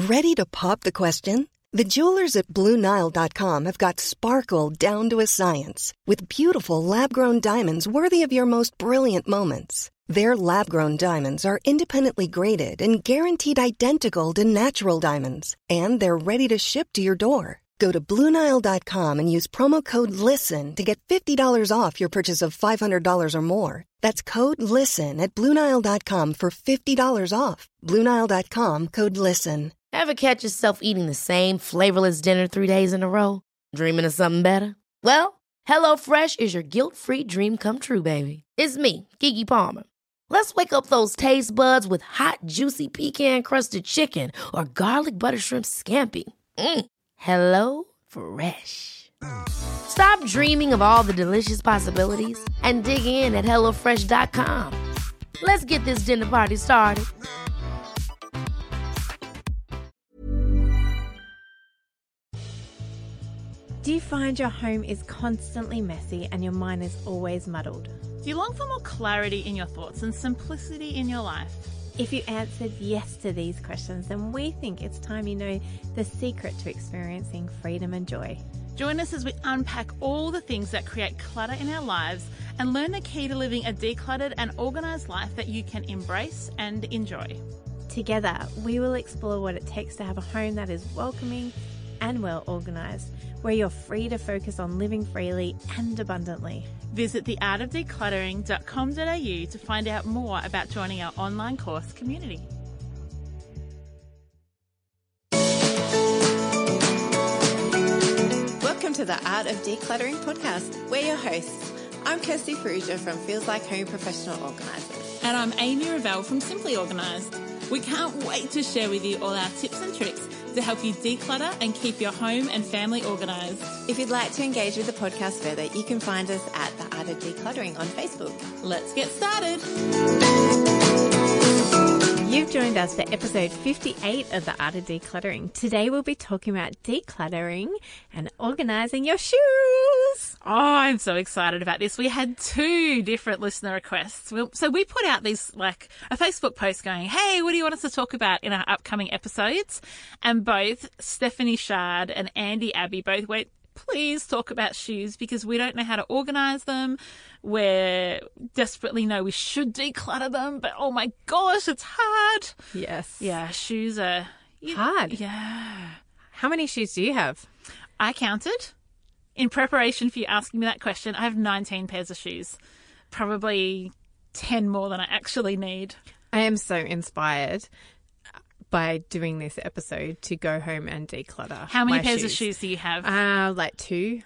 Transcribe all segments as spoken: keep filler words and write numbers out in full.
Ready to pop the question? The jewelers at Blue Nile dot com have got sparkle down to a science with beautiful lab-grown diamonds worthy of your most brilliant moments. Their lab-grown diamonds are independently graded and guaranteed identical to natural diamonds, and they're ready to ship to your door. Go to Blue Nile dot com and use promo code LISTEN to get fifty dollars off your purchase of five hundred dollars or more. That's code LISTEN at Blue Nile dot com for fifty dollars off. Blue Nile dot com, code LISTEN. Ever catch yourself eating the same flavorless dinner three days in a row? Dreaming of something better? Well, HelloFresh is your guilt-free dream come true, baby. It's me, Keke Palmer. Let's wake up those taste buds with hot, juicy pecan-crusted chicken or garlic butter shrimp scampi. Mm. Hello Fresh. Stop dreaming of all the delicious possibilities and dig in at hello fresh dot com. Let's get this dinner party started. Do you find your home is constantly messy and your mind is always muddled? Do you long for more clarity in your thoughts and simplicity in your life? If you answered yes to these questions, then we think it's time you know the secret to experiencing freedom and joy. Join us as we unpack all the things that create clutter in our lives and learn the key to living a decluttered and organised life that you can embrace and enjoy. Together, we will explore what it takes to have a home that is welcoming and well organised, where you're free to focus on living freely and abundantly. Visit the art of decluttering dot com dot a u to find out more about joining our online course community. Welcome to the Art of Decluttering podcast. We're your hosts. I'm Kirsty Perugia from Feels Like Home Professional Organisers. And I'm Amy Ravel from Simply Organised. We can't wait to share with you all our tips and tricks to help you declutter and keep your home and family organised. If you'd like to engage with the podcast further, you can find us at The Art of Decluttering on Facebook. Let's get started. You've joined us for episode fifty-eight of The Art of Decluttering. Today we'll be talking about decluttering and organising your shoes. Oh, I'm so excited about this. We had two different listener requests. So we put out these, like, a Facebook post going, hey, what do you want us to talk about in our upcoming episodes? And both Stephanie Shard and Andy Abbey both went, please talk about shoes because we don't know how to organise them. We desperately know we should declutter them, but oh my gosh, it's hard. Yes. Yeah, shoes are... You, hard. Yeah. How many shoes do you have? I counted. In preparation for you asking me that question, I have nineteen pairs of shoes. Probably ten more than I actually need. I am so inspired by doing this episode to go home and declutter. How many my pairs shoes. of shoes do you have? Uh, like two.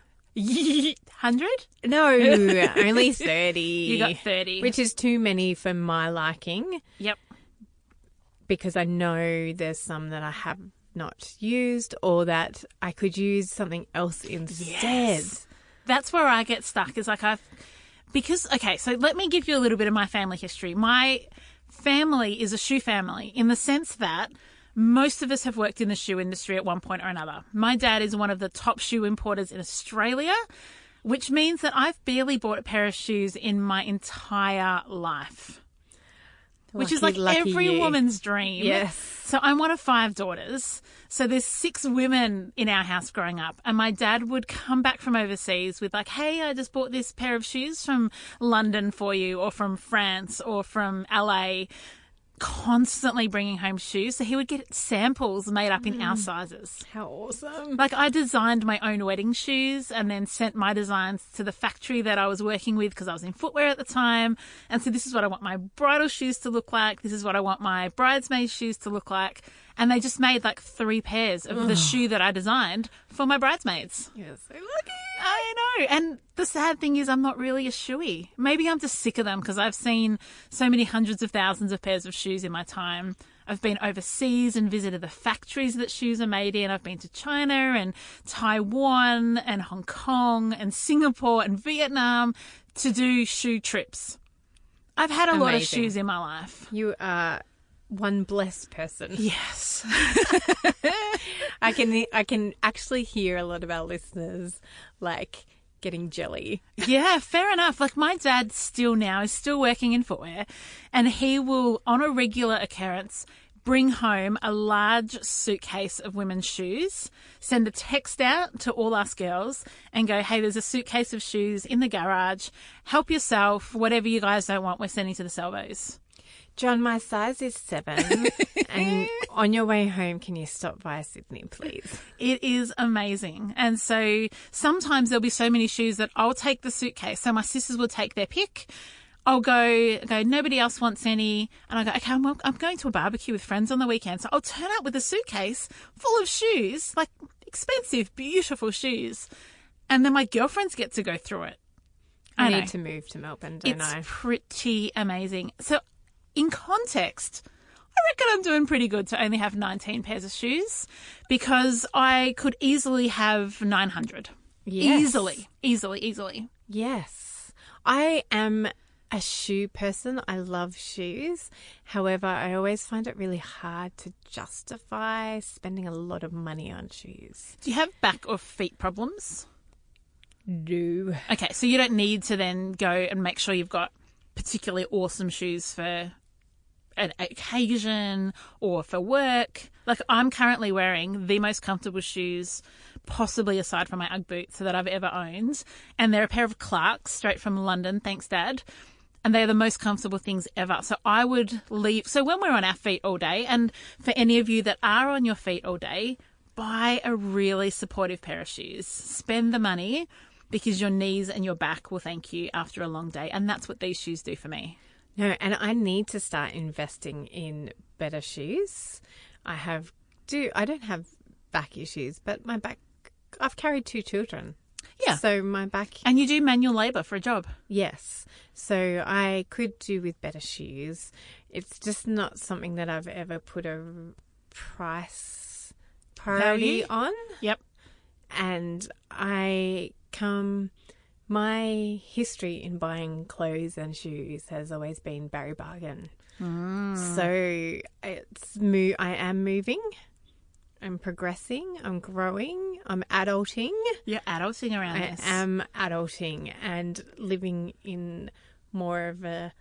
Hundred? No, only thirty. You got thirty. Which is too many for my liking. Yep. Because I know there's some that I have not used or that I could use something else instead. Yes. That's where I get stuck. Is like I've... Because, okay, so let me give you a little bit of my family history. My family is a shoe family in the sense that most of us have worked in the shoe industry at one point or another. My dad is one of the top shoe importers in Australia, which means that I've barely bought a pair of shoes in my entire life. Lucky, which is like every you. woman's dream. Yes. So I'm one of five daughters. So there's six women in our house growing up. And my dad would come back from overseas with like, hey, I just bought this pair of shoes from London for you or from France or from L A, constantly bringing home shoes. So he would get samples made up in mm. our sizes. How awesome. Like I designed my own wedding shoes and then sent my designs to the factory that I was working with because I was in footwear at the time. And so this is what I want my bridal shoes to look like. This is what I want my bridesmaid shoes to look like. And they just made like three pairs of Ugh. the shoe that I designed for my bridesmaids. You're so lucky. I know. And the sad thing is I'm not really a shoey. Maybe I'm just sick of them because I've seen so many hundreds of thousands of pairs of shoes in my time. I've been overseas and visited the factories that shoes are made in. I've been to China and Taiwan and Hong Kong and Singapore and Vietnam to do shoe trips. I've had a Amazing. lot of shoes in my life. You are one blessed person. Yes. I can I can actually hear a lot of our listeners like getting jelly. Yeah, fair enough. Like my dad still now is still working in footwear and he will on a regular occurrence bring home a large suitcase of women's shoes, send a text out to all us girls and go, hey, there's a suitcase of shoes in the garage. Help yourself. Whatever you guys don't want, we're sending to the Salvos. John, my size is seven. And on your way home, can you stop by Sydney, please? It is amazing. And so sometimes there'll be so many shoes that I'll take the suitcase. So my sisters will take their pick. I'll go, go, nobody else wants any. And I go, okay, I'm, I'm going to a barbecue with friends on the weekend. So I'll turn up with a suitcase full of shoes, like expensive, beautiful shoes. And then my girlfriends get to go through it. I, I need know. to move to Melbourne, don't It's I? pretty amazing. So in context, I reckon I'm doing pretty good to only have nineteen pairs of shoes because I could easily have nine hundred. Yes. Easily, easily, easily. Yes. I am a shoe person. I love shoes. However, I always find it really hard to justify spending a lot of money on shoes. Do you have back or feet problems? No. Okay, so you don't need to then go and make sure you've got particularly awesome shoes for an occasion or for work. Like I'm currently wearing the most comfortable shoes possibly aside from my Ugg boots that I've ever owned. And they're a pair of Clarks straight from London. Thanks, Dad. And they're the most comfortable things ever. So I would leave. So when we're on our feet all day, and for any of you that are on your feet all day, buy a really supportive pair of shoes. Spend the money because your knees and your back will thank you after a long day. And that's what these shoes do for me. No, and I need to start investing in better shoes. I have do I don't have back issues, but my back I've carried two children. Yeah. So my back And you do manual labour for a job. Yes. So I could do with better shoes. It's just not something that I've ever put a price priority Value? on. Yep. And I come, my history in buying clothes and shoes has always been Barry Bargain. Mm. So it's mo- I am moving. I'm progressing. I'm growing. I'm adulting. You're adulting around I this. am adulting and living in more of a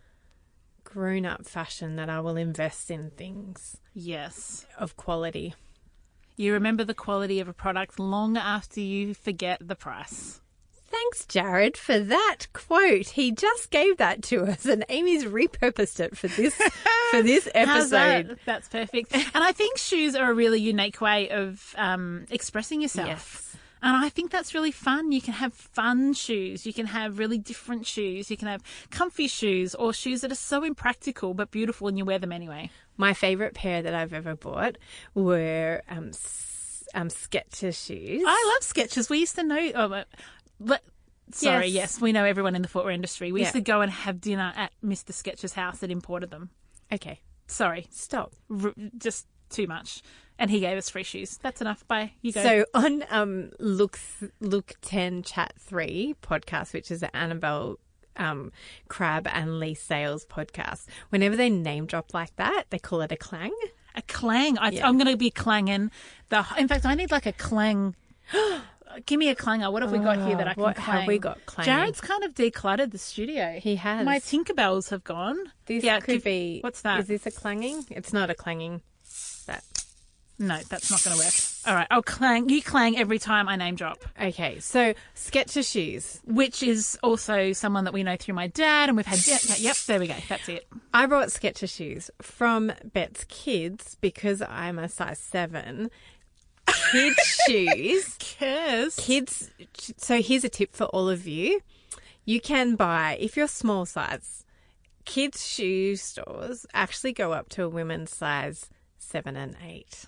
grown-up fashion that I will invest in things Yes. of quality. You remember the quality of a product long after you forget the price. Thanks, Jared, for that quote. He just gave that to us, and Amy's repurposed it for this for this How's episode. that? That's perfect. And I think shoes are a really unique way of um, expressing yourself. Yes. And I think that's really fun. You can have fun shoes. You can have really different shoes. You can have comfy shoes or shoes that are so impractical but beautiful and you wear them anyway. My favourite pair that I've ever bought were um, s- um, Skechers shoes. I love Skechers. We used to know... Oh, but, let, sorry, Yes. yes. we know everyone in the footwear industry. We used Yeah. to go and have dinner at Mister Skechers' house that imported them. Okay, Sorry, stop. r- just too much. And he gave us free shoes. That's enough. Bye. You go. So on um, Look Look ten Chat three podcast, which is the Annabelle um, Crab and Lee Sales podcast, whenever they name drop like that, they call it a clang. A clang. I, Yeah. I'm going to be clanging. The. In fact, I need like a clang. Give me a clanger. What have we got here that I can What clang? have we got clanging? Jared's kind of decluttered the studio. He has. My Tinkerbells have gone. This yeah, could give- be. What's that? Is this a clanging? It's not a clanging. That. No, that's not going to work. All right, I'll clang. You clang every time I name drop. Okay, so Skechers shoes. Which is also someone that we know through my dad, and we've had. Yep, yep, there we go. That's it. I brought Skechers shoes from Bet's Kids because I'm a size seven. Kids shoes. Yes. Kids. So here's a tip for all of you. You can buy, if you're small size, kids' shoe stores actually go up to a women's size seven and eight.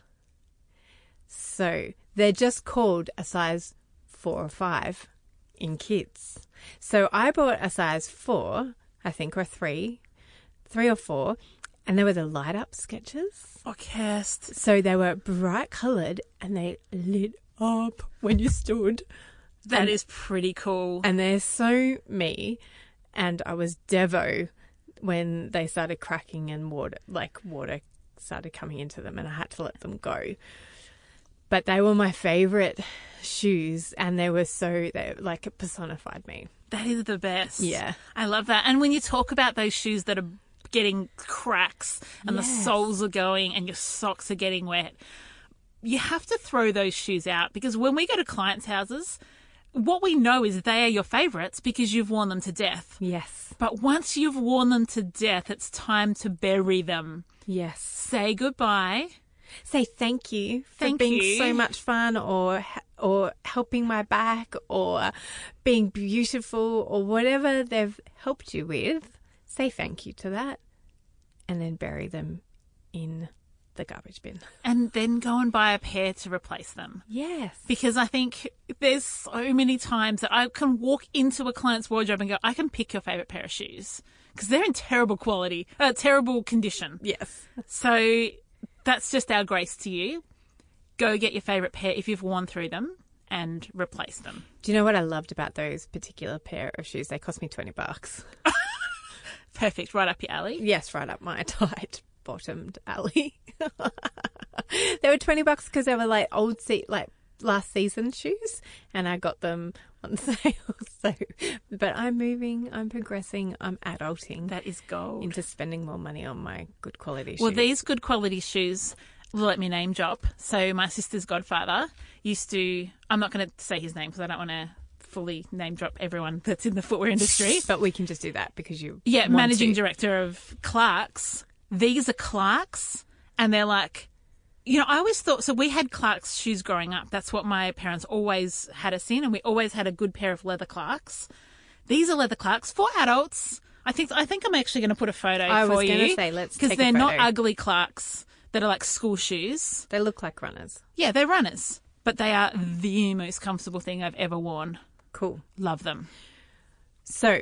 So they're just called a size four or five in kids. So I bought a size four, I think, or three, three or four, and they were the light up Skechers. Oh, Kirst. So they were bright coloured and they lit up when you stood. That And- is pretty cool. And they're so me. And I was Devo when they started cracking and water, like water started coming into them and I had to let them go. But they were my favourite shoes and they were so, they like it personified me. That is the best. Yeah. I love that. And when you talk about those shoes that are getting cracks and Yes. the soles are going and your socks are getting wet. You have to throw those shoes out, because when we go to clients' houses, what we know is they are your favourites because you've worn them to death. Yes. But once you've worn them to death, it's time to bury them. Yes. Say goodbye. Say thank you for Thank being you. so much fun, or or helping my back, or being beautiful, or whatever they've helped you with. Say thank you to that, and then bury them in the garbage bin. And then go and buy a pair to replace them. Yes. Because I think there's so many times that I can walk into a client's wardrobe and go, I can pick your favourite pair of shoes, because they're in terrible quality, uh, terrible condition. Yes. So that's just our grace to you. Go get your favourite pair if you've worn through them and replace them. Do you know what I loved about those particular pair of shoes? They cost me twenty bucks. Perfect. Right up your alley. Yes, right up my tight bottomed alley. They were twenty bucks because they were like old se- like last season shoes, and I got them on sale. So, but I'm moving, I'm progressing, I'm adulting That is gold. into spending more money on my good quality shoes. Well, these good quality shoes, let me name drop. So my sister's godfather used to, I'm not going to say his name because I don't want to fully name drop everyone that's in the footwear industry. But we can just do that because you Yeah, want managing to. director of Clark's. These are Clark's, and they're like, you know, I always thought, so we had Clark's shoes growing up. That's what my parents always had us in, and we always had a good pair of leather Clark's. These are leather Clark's for adults. I think I think I'm actually going to put a photo I for was you. gonna say, let's because take a they're not photo. ugly Clark's that are like school shoes. They look like runners. Yeah, they're runners, but they are the most comfortable thing I've ever worn. Cool. Love them. So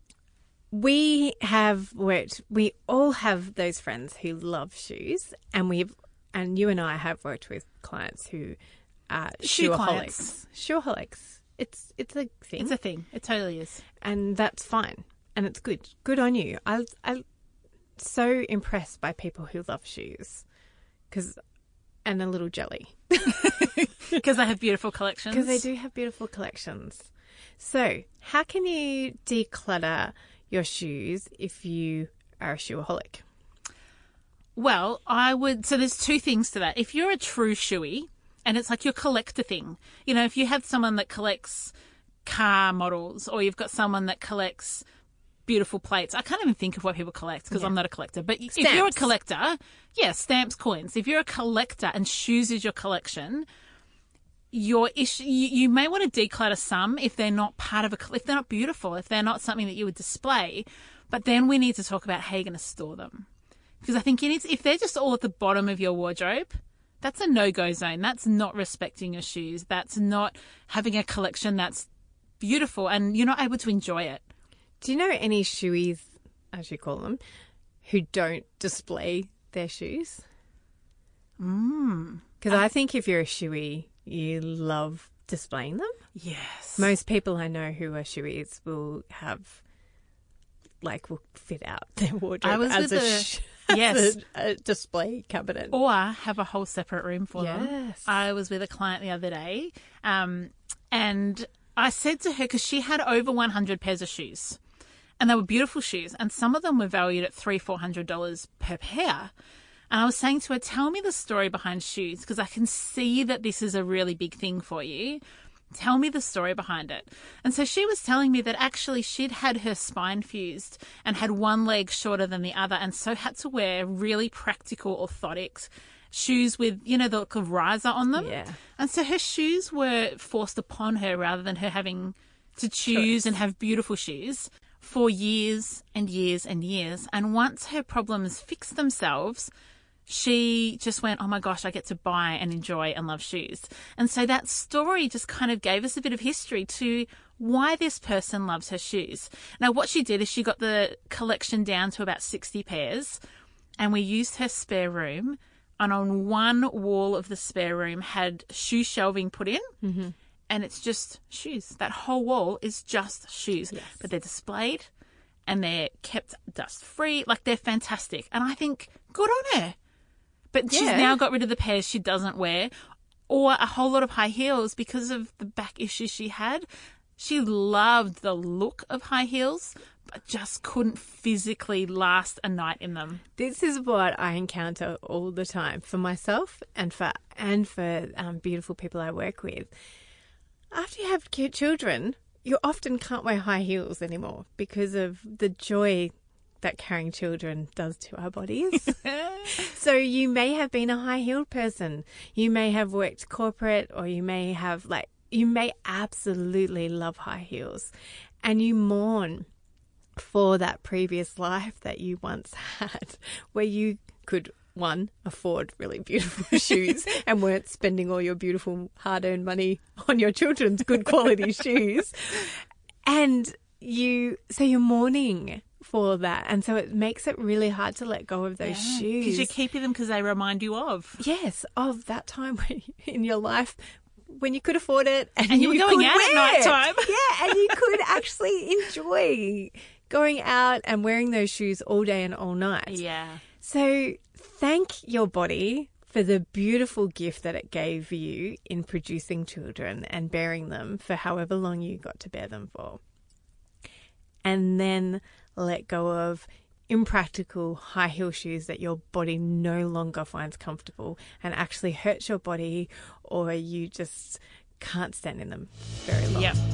we have worked, we all have those friends who love shoes, and we've, and you and I have worked with clients who are Shoe shoeaholics. clients. Shoeaholics. It's, it's a thing, It's a thing. It totally is. and that's fine. And it's good. Good on you. I, I'm so impressed by people who love shoes, because, and a little jelly. Because they have beautiful collections. Because they do have beautiful collections. So, how can you declutter your shoes if you are a shoeaholic? Well, I would. So there's two things to that. If you're a true shoey, and it's like your collector thing, you know, if you have someone that collects car models, or you've got someone that collects beautiful plates. I can't even think of what people collect because Yeah. I'm not a collector. But if you're a Stamps. collector, yeah, stamps, coins. If you're a collector and shoes is your collection, your issue, you, you may want to declutter some if they're not part of a, if they're not beautiful, if they're not something that you would display. But then we need to talk about how you're going to store them. Because I think you need to, if they're just all at the bottom of your wardrobe, that's a no-go zone. That's not respecting your shoes. That's not having a collection that's beautiful and you're not able to enjoy it. Do you know any shoeies, as you call them, who don't display their shoes? Mm. Because I think if you're a shoey, you love displaying them. Yes. Most people I know who are shoeies will have, like, will fit out their wardrobe I was as, with a, the- sh- yes. as a, a display cabinet. Or have a whole separate room for them. Yes. I was with a client the other day um, and I said to her, because she had over one hundred pairs of shoes and they were beautiful shoes and some of them were valued at three hundred dollars, four hundred dollars per pair. And I was saying to her, tell me the story behind shoes because I can see that this is a really big thing for you. Tell me the story behind it. And so she was telling me that actually she'd had her spine fused and had one leg shorter than the other and so had to wear really practical orthotics shoes with, you know, the look of riser on them. Yeah. And so her shoes were forced upon her rather than her having to choose Choice. and have beautiful shoes for years and years and years. And once her problems fixed themselves, she just went, oh my gosh, I get to buy and enjoy and love shoes. And so that story just kind of gave us a bit of history to why this person loves her shoes. Now, what she did is she got the collection down to about sixty pairs and we used her spare room. And on one wall of the spare room had shoe shelving put in. Mm-hmm. And it's just shoes. That whole wall is just shoes. Yes. But they're displayed and they're kept dust free. Like they're fantastic. And I think good on her. But she's Yeah. now got rid of the pairs she doesn't wear or a whole lot of high heels because of the back issues she had. She loved the look of high heels, but just couldn't physically last a night in them. This is what I encounter all the time for myself and for and for um, beautiful people I work with. After you have cute children, you often can't wear high heels anymore because of the joy that carrying children does to our bodies. So you may have been a high-heeled person. You may have worked corporate, or you may have like you may absolutely love high heels, and you mourn for that previous life that you once had, where you could, one, afford really beautiful shoes and weren't spending all your beautiful hard-earned money on your children's good quality shoes. And you, so you're mourning for that. And so it makes it really hard to let go of those yeah, shoes. Because you're keeping them because they remind you of. Yes, of that time when, in your life when you could afford it. And, and you, you were going out at night time. Yeah, and you could actually enjoy going out and wearing those shoes all day and all night. Yeah. So thank your body for the beautiful gift that it gave you in producing children and bearing them for however long you got to bear them for. And then let go of impractical high heel shoes that your body no longer finds comfortable and actually hurts your body, or you just can't stand in them very long. Yep.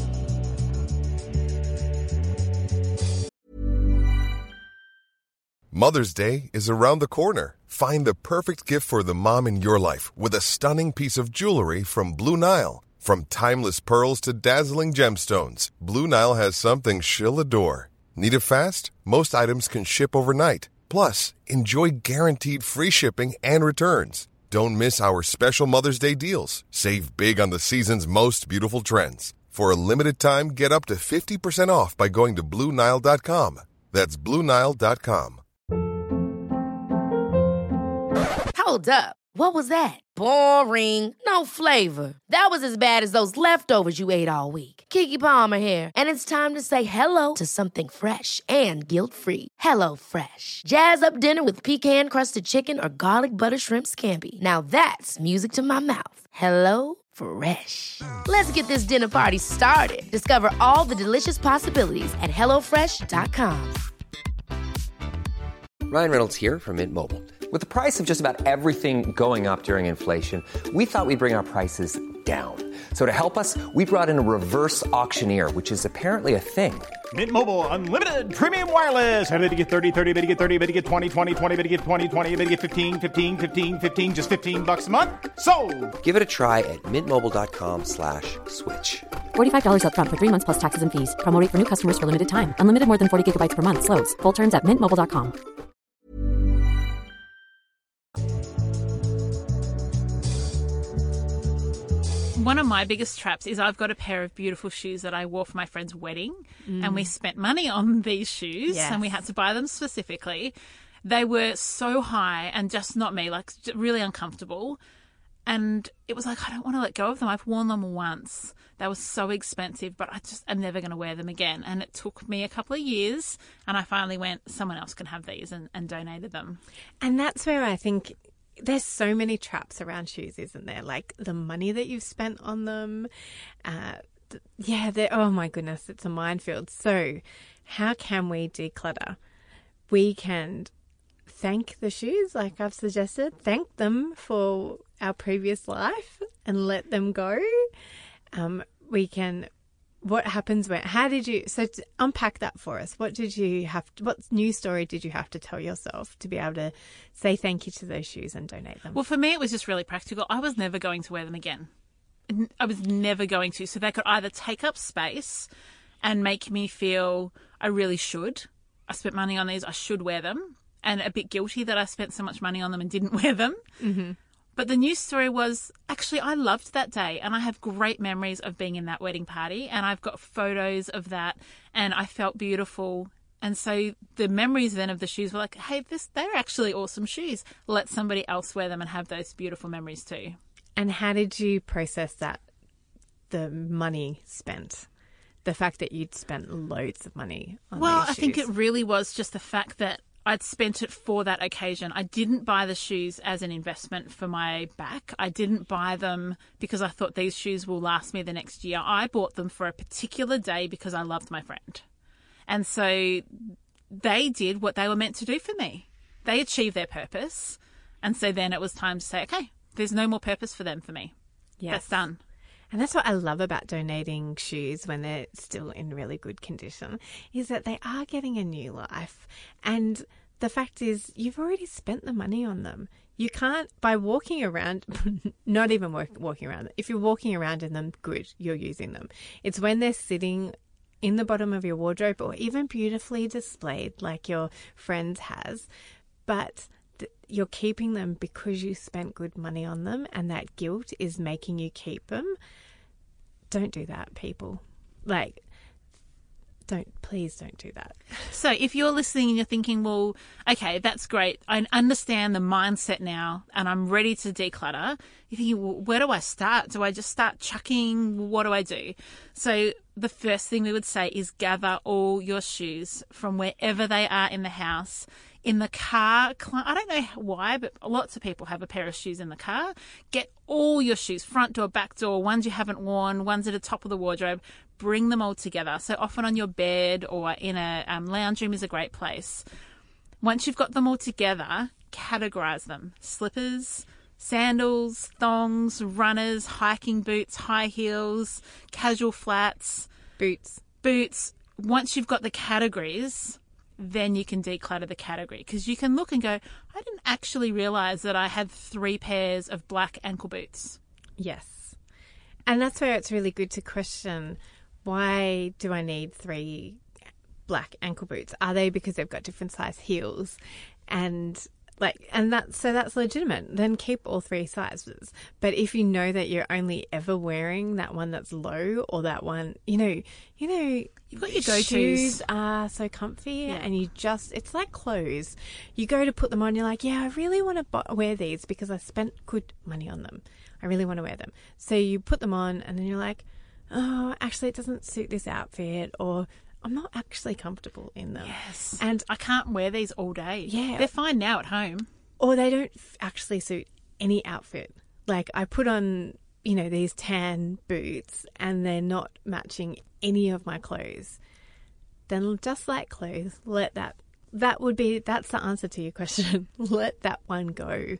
Mother's Day is around the corner. Find the perfect gift for the mom in your life with a stunning piece of jewelry from Blue Nile. From timeless pearls to dazzling gemstones, Blue Nile has something she'll adore. Need it fast? Most items can ship overnight. Plus, enjoy guaranteed free shipping and returns. Don't miss our special Mother's Day deals. Save big on the season's most beautiful trends. For a limited time, get up to fifty percent off by going to Blue Nile dot com. That's Blue Nile dot com. Hold up. What was that? Boring. No flavor. That was as bad as those leftovers you ate all week. Keke Palmer here, and it's time to say hello to something fresh and guilt-free. Hello Fresh. Jazz up dinner with pecan-crusted chicken or garlic butter shrimp scampi. Now that's music to my mouth. Hello Fresh. Let's get this dinner party started. Discover all the delicious possibilities at hello fresh dot com. Ryan Reynolds here from Mint Mobile. With the price of just about everything going up during inflation, we thought we'd bring our prices down. So to help us, we brought in a reverse auctioneer, which is apparently a thing. Mint Mobile Unlimited Premium Wireless. How to get thirty, thirty, how to get thirty, how to get twenty, twenty, twenty, how to get twenty, twenty, how to get fifteen, fifteen, fifteen, fifteen, just fifteen bucks a month? Sold! Give it a try at mintmobile.com slash switch. forty-five dollars up front for three months plus taxes and fees. Promo rate for new customers for limited time. Unlimited more than forty gigabytes per month. Slows full terms at mint mobile dot com. One of my biggest traps is I've got a pair of beautiful shoes that I wore for my friend's wedding, mm. and we spent money on these shoes, yes. and we had to buy them specifically. They were so high and just not me, like really uncomfortable. And it was like, I don't want to let go of them. I've worn them once. They were so expensive, but I just am never going to wear them again. And it took me a couple of years, and I finally went, someone else can have these, and, and donated them. And that's where I think there's so many traps around shoes, isn't there? Like the money that you've spent on them. Uh, th- yeah, oh my goodness, it's a minefield. So how can we declutter? We can thank the shoes, like I've suggested, thank them for our previous life and let them go. Um, we can, what happens when, how did you, so to unpack that for us. What did you have, to, what new story did you have to tell yourself to be able to say thank you to those shoes and donate them? Well, for me, it was just really practical. I was never going to wear them again. I was never going to. So they could either take up space and make me feel I really should. I spent money on these. I should wear them. And a bit guilty that I spent so much money on them and didn't wear them. Mm-hmm. But the news story was, actually, I loved that day, and I have great memories of being in that wedding party, and I've got photos of that, and I felt beautiful. And so the memories then of the shoes were like, hey, this they're actually awesome shoes. Let somebody else wear them and have those beautiful memories too. And how did you process that, the money spent? The fact that you'd spent loads of money on Well, these I shoes? think it really was just the fact that I'd spent it for that occasion. I didn't buy the shoes as an investment for my back. I didn't buy them because I thought these shoes will last me the next year. I bought them for a particular day because I loved my friend. And so they did what they were meant to do for me. They achieved their purpose. And so then it was time to say, okay, there's no more purpose for them for me. Yes. That's done. And that's what I love about donating shoes when they're still in really good condition, is that they are getting a new life. And the fact is, you've already spent the money on them. You can't, by walking around, not even walk, walking around, if you're walking around in them, good, you're using them. It's when they're sitting in the bottom of your wardrobe or even beautifully displayed like your friend has, but th- you're keeping them because you spent good money on them, and that guilt is making you keep them. Don't do that, people. Like, don't, please don't do that. So if you're listening and you're thinking, well, okay, that's great. I understand the mindset now and I'm ready to declutter. You're thinking, well, where do I start? Do I just start chucking? What do I do? So the first thing we would say is gather all your shoes from wherever they are in the house. In the car, I don't know why, but lots of people have a pair of shoes in the car. Get all your shoes, front door, back door, ones you haven't worn, ones at the top of the wardrobe. Bring them all together. So often on your bed or in a um, lounge room is a great place. Once you've got them all together, categorize them. Slippers, sandals, thongs, runners, hiking boots, high heels, casual flats. Boots. Boots. Once you've got the categories, then you can declutter the category, because you can look and go, I didn't actually realize that I had three pairs of black ankle boots. Yes. And that's where it's really good to question, why do I need three black ankle boots? Are they because they've got different size heels? And like, and that, so that's legitimate. Then keep all three sizes. But if you know that you're only ever wearing that one that's low, or that one, you know, you know, you've got your go-tos. Shoes are so comfy, yeah. And you just, it's like clothes. You go to put them on, you're like, yeah, I really want to wear these because I spent good money on them. I really want to wear them. So you put them on and then you're like, oh, actually it doesn't suit this outfit, or I'm not actually comfortable in them. Yes. And I can't wear these all day. Yeah. They're fine now at home. Or they don't f- actually suit any outfit. Like, I put on, you know, these tan boots and they're not matching any of my clothes. Then just like clothes, let that, that would be, that's the answer to your question. Let that one go.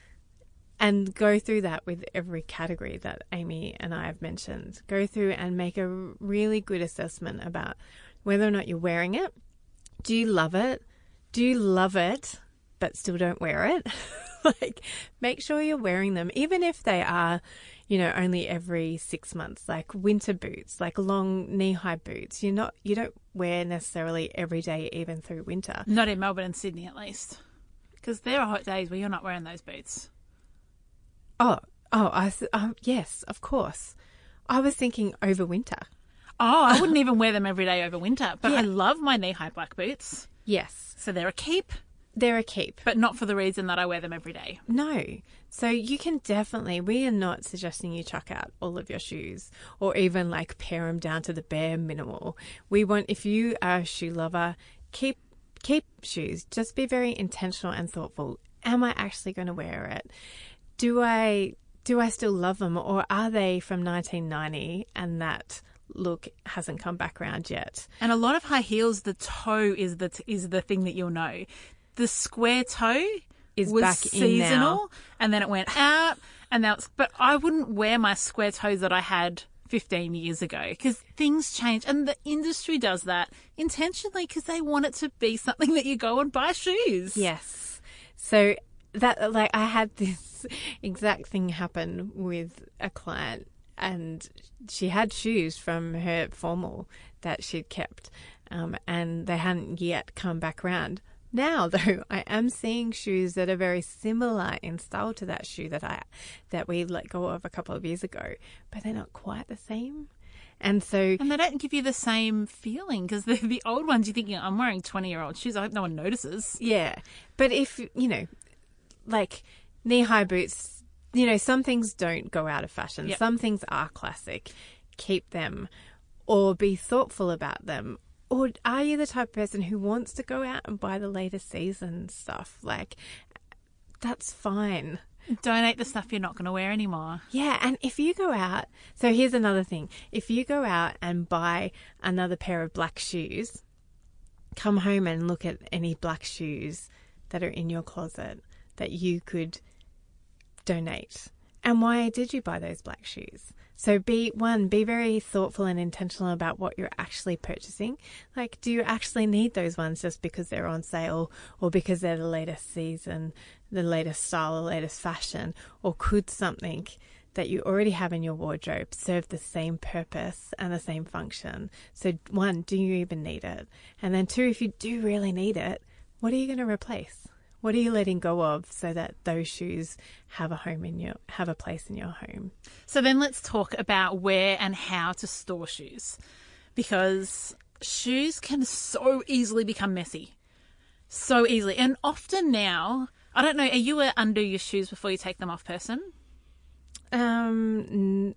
And go through that with every category that Amy and I have mentioned. Go through and make a really good assessment about whether or not you're wearing it. Do you love it? Do you love it but still don't wear it? Like, make sure you're wearing them, even if they are, you know, only every six months, like winter boots, like long knee-high boots. You're not, you don't wear necessarily every day, even through winter. Not in Melbourne and Sydney, at least. Because there are hot days where you're not wearing those boots. Oh, oh, I th- oh, yes, of course. I was thinking over winter. Oh, I wouldn't even wear them every day over winter, but Yeah. I love my knee-high black boots. Yes, So they're a keep, they're a keep. but not for the reason that I wear them every day. No. So you can definitely, we are not suggesting you chuck out all of your shoes or even like pare them down to the bare minimal. We want, if you are a shoe lover, keep keep shoes. Just be very intentional and thoughtful. Am I actually going to wear it? Do I do I still love them, or are they from nineteen ninety and that look hasn't come back around yet? And a lot of high heels, the toe is the is the thing that you'll know. The square toe Is was back in seasonal, now. and then it went out, and now it's. But I wouldn't wear my square toes that I had fifteen years ago, because things change, and the industry does that intentionally because they want it to be something that you go and buy shoes. Yes. So that, like, I had this exact thing happen with a client, and she had shoes from her formal that she'd kept, um, and they hadn't yet come back around. Now, though, I am seeing shoes that are very similar in style to that shoe that I that we let go of a couple of years ago, but they're not quite the same. And so, And they don't give you the same feeling, because the, the old ones, you're thinking, I'm wearing twenty-year-old shoes. I hope no one notices. yeah. But if, you know, like knee-high boots, you know, some things don't go out of fashion. Yep. Some things are classic. Keep them, or be thoughtful about them. Or are you the type of person who wants to go out and buy the latest season stuff? Like, that's fine. Donate the stuff you're not going to wear anymore. Yeah, and if you go out, so here's another thing. If you go out and buy another pair of black shoes, come home and look at any black shoes that are in your closet that you could donate. And why did you buy those black shoes? So be, one, be very thoughtful and intentional about what you're actually purchasing. Like, do you actually need those ones just because they're on sale or because they're the latest season, the latest style, the latest fashion? Or could something that you already have in your wardrobe serve the same purpose and the same function? So one, do you even need it? And then two, if you do really need it, what are you going to replace? What are you letting go of so that those shoes have a home in your, have a place in your home? So then let's talk about where and how to store shoes, because shoes can so easily become messy, so easily. And often now, I don't know, are you a undo your shoes before you take them off person? Um,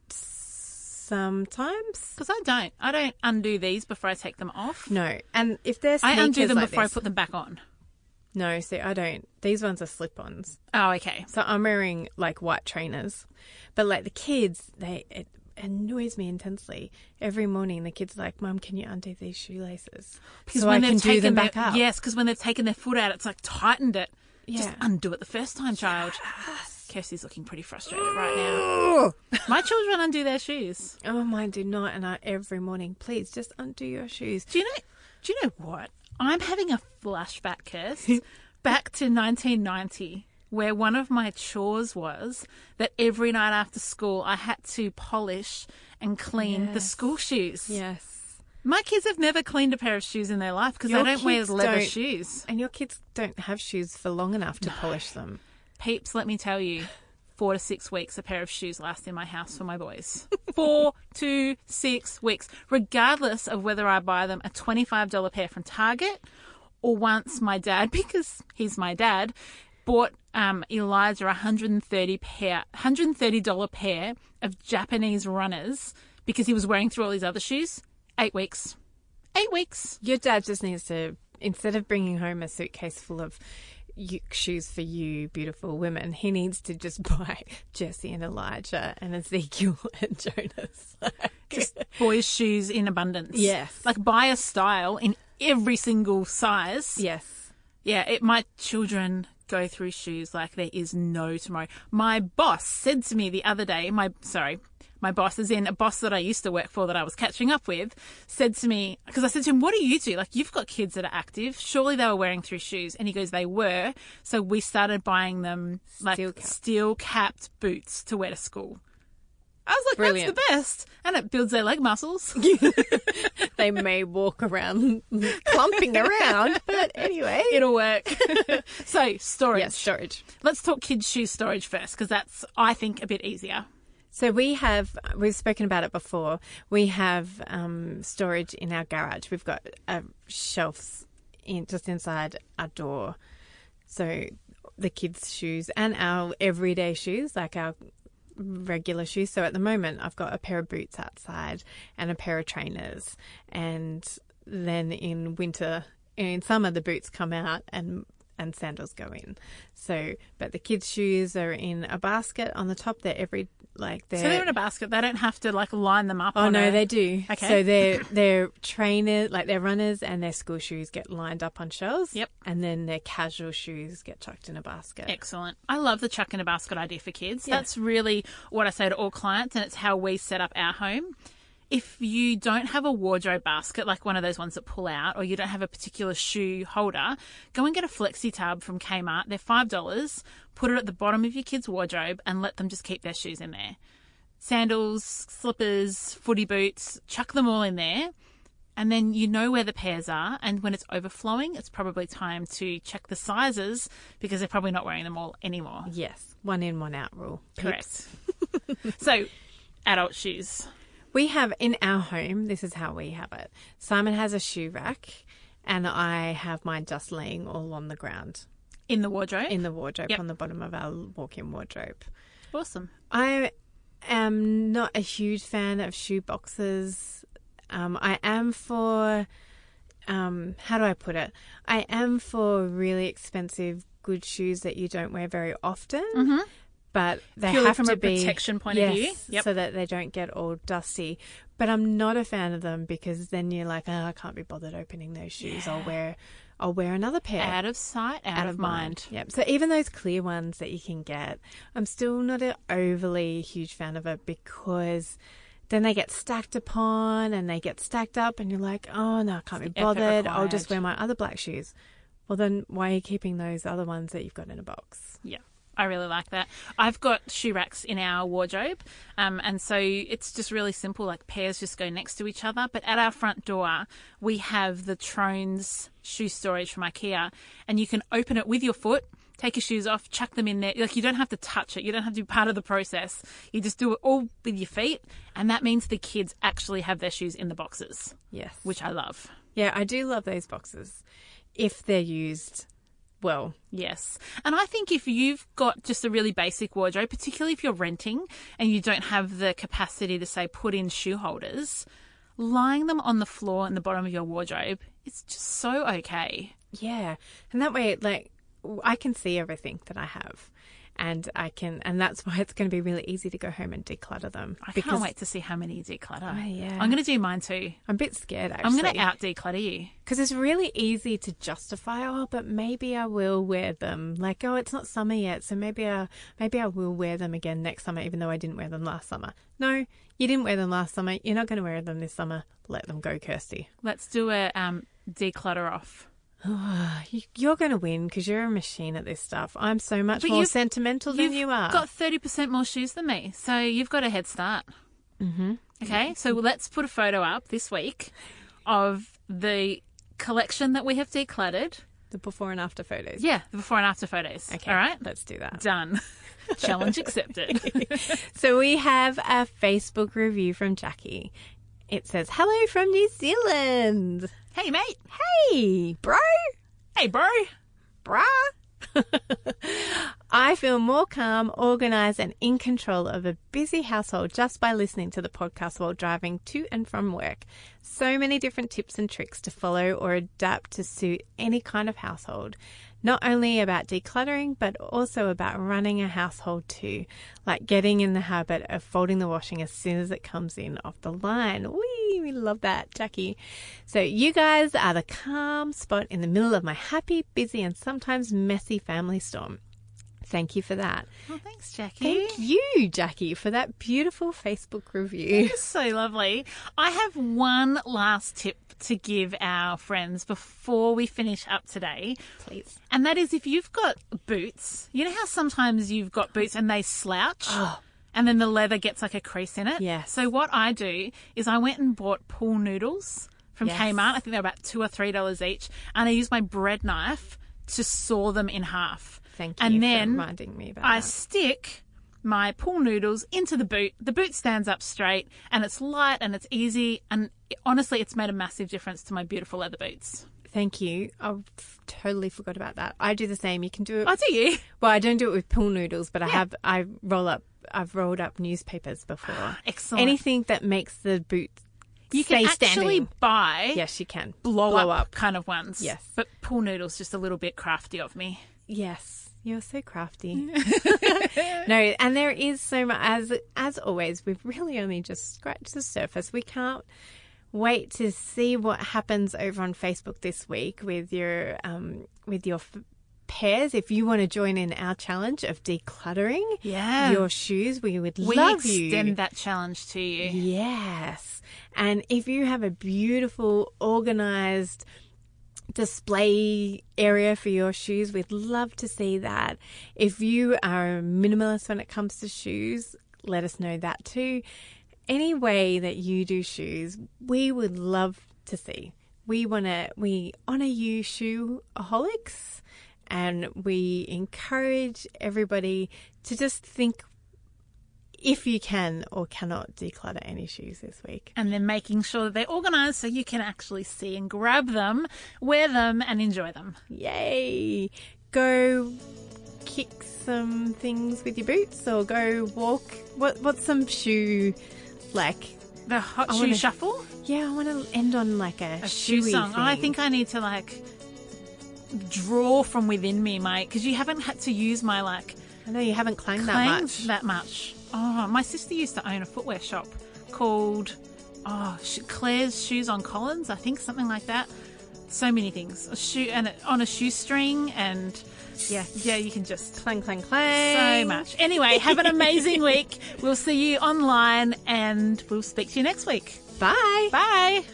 sometimes. Because I don't. I don't undo these before I take them off. No, and if they're I undo them like before this, I put them back on. No, see, I don't. These ones are slip-ons. Oh, okay. So I'm wearing, like, white trainers. But, like, the kids, they it annoys me intensely. Every morning, the kids are like, Mum, can you undo these shoelaces? Because so when I they've can do them taken back their, up. Yes, because when they've taken their foot out, it's like tightened it. Yeah. Just undo it the first time, child. Yes. Kirsty's looking pretty frustrated right now. My children undo their shoes. Oh, mine do not. And I, every morning, please, just undo your shoes. Do you know, do you know what? I'm having a flashback, Kirst, back to nineteen ninety, where one of my chores was that every night after school I had to polish and clean Yes. the school shoes. Yes. My kids have never cleaned a pair of shoes in their life because they Your don't wear kids leather don't- shoes. And your kids don't have shoes for long enough to polish them. Peeps, let me tell you, four to six weeks a pair of shoes last in my house for my boys. Four to six weeks, regardless of whether I buy them a twenty-five dollars pair from Target or once my dad, because he's my dad, bought um, Elijah a one hundred thirty pair, one hundred thirty dollars pair of Japanese runners because he was wearing through all his other shoes. Eight weeks. Eight weeks. Your dad just needs to, instead of bringing home a suitcase full of you, shoes for you beautiful women, he needs to just buy Jesse and Elijah and Ezekiel and Jonas. Just boys' shoes in abundance. Yes. Like buy a style in every single size. Yes. Yeah, it, my children go through shoes like there is no tomorrow. My boss said to me the other day, my sorry, my boss is in a boss that I used to work for that I was catching up with, said to me, because I said to him, what do you do? Like, you've got kids that are active. Surely they were wearing through shoes. And he goes, they were. So we started buying them like Steel cap. steel capped boots to wear to school. I was like, Brilliant. that's the best. And it builds their leg muscles. They may walk around clumping around, but anyway. It'll work. So, storage. Yes, storage. Let's talk kids' shoe storage first, because that's, I think, a bit easier. So we have, we've spoken about it before, we have um, storage in our garage. We've got uh, shelves in just inside our door. So the kids' shoes and our everyday shoes, like our regular shoes. So at the moment, I've got a pair of boots outside and a pair of trainers. And then in winter, in summer, the boots come out and and sandals go in. So, but the kids' shoes are in a basket on the top. They're every, like they're... So they're in a basket. They don't have to, like, line them up Oh, on no, a... they do. Okay. So their their trainers, like their runners and their school shoes get lined up on shelves. Yep. And then their casual shoes get chucked in a basket. Excellent. I love the chuck in a basket idea for kids. Yeah. That's really what I say to all clients, and it's how we set up our home. If you don't have a wardrobe basket, like one of those ones that pull out, or you don't have a particular shoe holder, go and get a flexi tub from Kmart. They're five dollars. Put it at the bottom of your kid's wardrobe and let them just keep their shoes in there. Sandals, slippers, footy boots, chuck them all in there. And then you know where the pairs are. And when it's overflowing, it's probably time to check the sizes because they're probably not wearing them all anymore. Yes. One in, one out rule. Correct. So, adult shoes. We have in our home, this is how we have it. Simon has a shoe rack and I have mine just laying all on the ground. In the wardrobe? In the wardrobe, Yep. on the bottom of our walk-in wardrobe. Awesome. I am not a huge fan of shoe boxes. Um, I am for um, how do I put it? I am for really expensive, good shoes that you don't wear very often. Mm-hmm. But they Purely have from to a be protection point yes, of view. Yep. so that they don't get all dusty. But I'm not a fan of them because then you're like, oh, I can't be bothered opening those shoes. Yeah. I'll wear, I'll wear another pair. Out of sight, out, out of mind. mind. Yep. So even those clear ones that you can get, I'm still not an overly huge fan of it because then they get stacked upon and they get stacked up, and you're like, oh no, I can't It's be the effort bothered. I'll required. just wear my other black shoes. Well, then why are you keeping those other ones that you've got in a box? Yeah. I really like that. I've got shoe racks in our wardrobe, um, and so it's just really simple. Like pairs just go next to each other. But at our front door, we have the Trones shoe storage from IKEA, and you can open it with your foot, take your shoes off, chuck them in there. Like you don't have to touch it. You don't have to be part of the process. You just do it all with your feet, and that means the kids actually have their shoes in the boxes. Yes. Which I love. Yeah, I do love those boxes if they're used well. Yes. And I think if you've got just a really basic wardrobe, particularly if you're renting and you don't have the capacity to, say, put in shoe holders, lying them on the floor in the bottom of your wardrobe, it's just so okay. Yeah. And that way, like, I can see everything that I have. And I can, and that's why it's going to be really easy to go home and declutter them. I because, can't wait to see how many you declutter. Oh, yeah. I'm going to do mine too. I'm a bit scared, actually. I'm going to out declutter you. Because it's really easy to justify, oh, but maybe I will wear them. Like, oh, it's not summer yet, so maybe I, maybe I will wear them again next summer, even though I didn't wear them last summer. No, you didn't wear them last summer. You're not going to wear them this summer. Let them go, Kirsty. Let's do a um, declutter off. You're going to win because you're a machine at this stuff. I'm so much But more you've- sentimental than You've you are. got thirty percent more shoes than me, so you've got a head start. Mm-hmm. Okay, so let's put a photo up this week of the collection that we have decluttered. The before and after photos. Yeah, the before and after photos. Okay. All right? Let's do that. Done. Challenge accepted. So we have a Facebook review from Jackie. It says, hello from New Zealand. Hey, mate. Hey, bro. Hey, bro. Bruh. I feel more calm, organised and in control of a busy household just by listening to the podcast while driving to and from work. So many different tips and tricks to follow or adapt to suit any kind of household. Not only about decluttering, but also about running a household too, like getting in the habit of folding the washing as soon as it comes in off the line. Whee, we love that, Jackie. So you guys are the calm spot in the middle of my happy, busy, and sometimes messy family storm. Thank you for that. Well, thanks, Jackie. Thank you, Jackie, for that beautiful Facebook review. It's so lovely. I have one last tip to give our friends before we finish up today. Please. And that is if you've got boots, you know how sometimes you've got boots and they slouch? Oh. And then the leather gets like a crease in it? Yes. So what I do is I went and bought pool noodles from Yes. Kmart. I think they're about two or three dollars each. And I use my bread knife to saw them in half. Thank you and for then reminding me about I that. stick my pool noodles into the boot. The boot stands up straight and it's light and it's easy. And it, honestly, it's made a massive difference to my beautiful leather boots. Thank you. I totally forgot about that. I do the same. You can do it. Oh, do you? Well, I don't do it with pool noodles, but I Yeah. have. I roll up. I've rolled up newspapers before. Excellent. Anything that makes the boot You stay can actually standing. buy Yes, you can blow, up, kind of ones. Yes. But pool noodles just a little bit crafty of me. Yes, you're so crafty. No, and there is so much. As as always, we've really only just scratched the surface. We can't wait to see what happens over on Facebook this week with your um with your f- pairs. If you want to join in our challenge of decluttering Yeah. your shoes, we would We love extend you. that challenge to you. Yes, and if you have a beautiful, organized display area for your shoes, we'd love to see that. If you are a minimalist when it comes to shoes, let us know that too. Any way that you do shoes, we would love to see. We want to, we honor you, shoeaholics, and we encourage everybody to just think if you can or cannot declutter any shoes this week. And then making sure that they're organised so you can actually see and grab them, wear them and enjoy them. Yay! Go kick some things with your boots or go walk. What? What's some shoe like? The hot I shoe wanna- shuffle? Yeah, I want to end on like a, A shoe song. Oh, I think I need to like draw from within me, mate, because you haven't had to use my like. I know you haven't clanged that clanged much. That much. Oh, my sister used to own a footwear shop called oh Claire's Shoes on Collins, I think, something like that. So many things. A shoe and a, on a shoestring, and yeah, yeah, you can just clang, clang, clang. So much. Anyway, have an amazing week. We'll see you online, and we'll speak to you next week. Bye. Bye.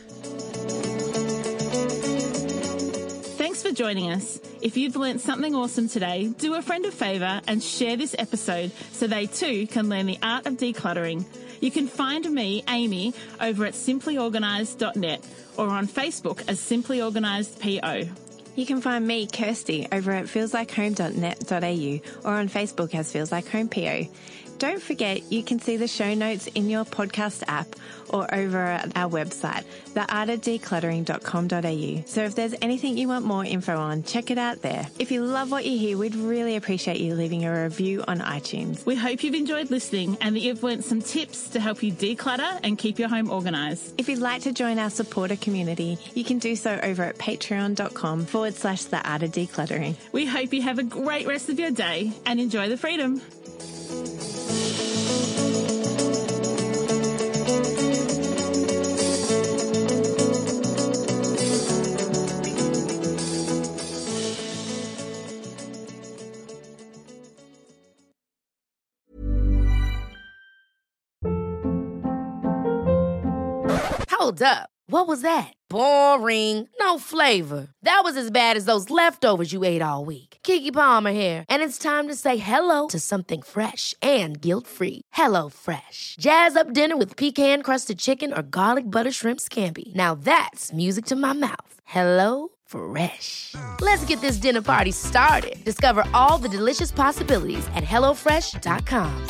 Thanks for joining us. If you've learnt something awesome today, do a friend a favour and share this episode so they too can learn the art of decluttering. You can find me, Amy, over at simply organised dot net or on Facebook as Simply Organised P O. You can find me, Kirsty, over at feels like home dot net dot a u or on Facebook as Feels Like Home P O. Don't forget, you can see the show notes in your podcast app or over at our website, the art of decluttering dot com dot a u. So if there's anything you want more info on, check it out there. If you love what you hear, we'd really appreciate you leaving a review on iTunes. We hope you've enjoyed listening and that you've learnt some tips to help you declutter and keep your home organised. If you'd like to join our supporter community, you can do so over at patreon.com forward slash the art of decluttering. We hope you have a great rest of your day and enjoy the freedom. Hold up. What was that? Boring. No flavor. That was as bad as those leftovers you ate all week. Keke Palmer here, and it's time to say hello to something fresh and guilt-free. Hello Fresh. Jazz up dinner with pecan-crusted chicken or garlic butter shrimp scampi. Now that's music to my mouth. Hello Fresh. Let's get this dinner party started. Discover all the delicious possibilities at hello fresh dot com.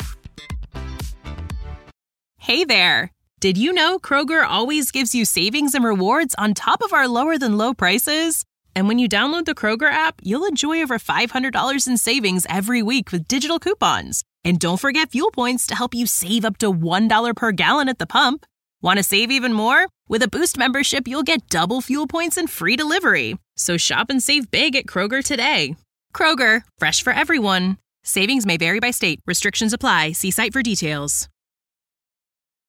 Hey there. Did you know Kroger always gives you savings and rewards on top of our lower-than-low prices? And when you download the Kroger app, you'll enjoy over five hundred dollars in savings every week with digital coupons. And don't forget fuel points to help you save up to one dollar per gallon at the pump. Want to save even more? With a Boost membership, you'll get double fuel points and free delivery. So shop and save big at Kroger today. Kroger, fresh for everyone. Savings may vary by state. Restrictions apply. See site for details.